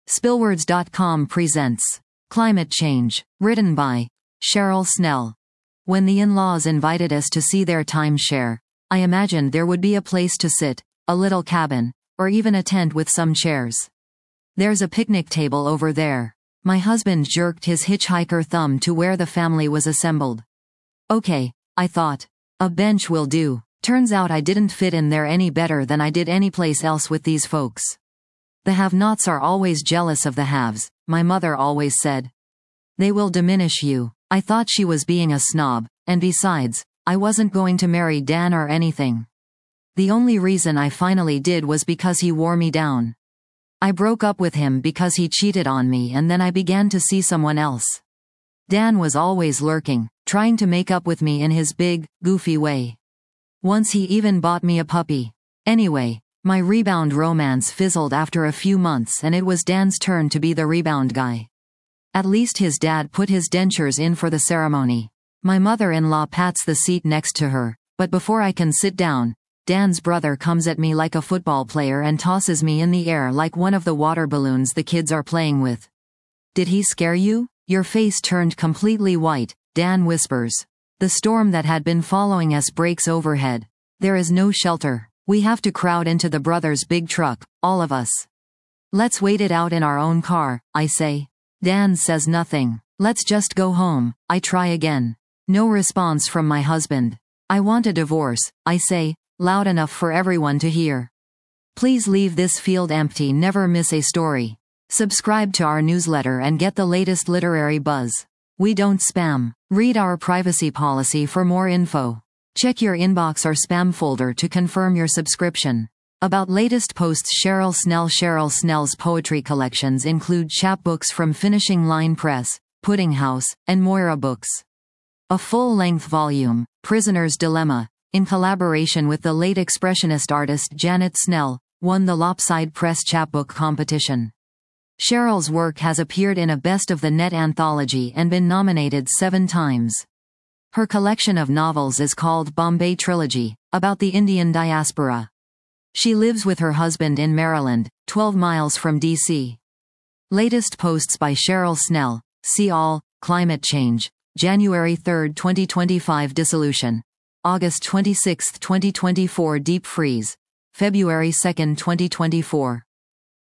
Spillwords.com presents Climate Change, written by Cheryl Snell. When the in-laws invited us to see their timeshare, I imagined there would be a place to sit, a little cabin, or even a tent with some chairs. There's a picnic table over there. My husband jerked his hitchhiker thumb to where the family was assembled. Okay, I thought. A bench will do. Turns out I didn't fit in there any better than I did any place else with these folks. The have-nots are always jealous of the haves, my mother always said. They will diminish you. I thought she was being a snob, and besides, I wasn't going to marry Dan or anything. The only reason I finally did was because he wore me down. I broke up with him because he cheated on me, and then I began to see someone else. Dan was always lurking, trying to make up with me in his big, goofy way. Once he even bought me a puppy. Anyway, my rebound romance fizzled after a few months, and it was Dan's turn to be the rebound guy. At least his dad put his dentures in for the ceremony. My mother-in-law pats the seat next to her, but before I can sit down, Dan's brother comes at me like a football player and tosses me in the air like one of the water balloons the kids are playing with. Did he scare you? Your face turned completely white, Dan whispers. The storm that had been following us breaks overhead. There is no shelter. We have to crowd into the brothers' big truck, all of us. Let's wait it out in our own car, I say. Dan says nothing. Let's just go home, I try again. No response from my husband. I want a divorce, I say, loud enough for everyone to hear. Please leave this field empty, never miss a story. Subscribe to our newsletter and get the latest literary buzz. We don't spam. Read our privacy policy for more info. Check your inbox or spam folder to confirm your subscription. About latest posts. Cheryl Snell's poetry collections include chapbooks from Finishing Line Press, Pudding House, and Moira Books. A full-length volume, Prisoner's Dilemma, in collaboration with the late expressionist artist Janet Snell, won the Lopside Press chapbook competition. Cheryl's work has appeared in a Best of the Net anthology and been nominated 7 times. Her collection of novels is called Bombay Trilogy, about the Indian diaspora. She lives with her husband in Maryland, 12 miles from D.C. Latest posts by Cheryl Snell, see all, Climate Change, January 3, 2025 Dissolution, August 26, 2024 Deep Freeze, February 2, 2024.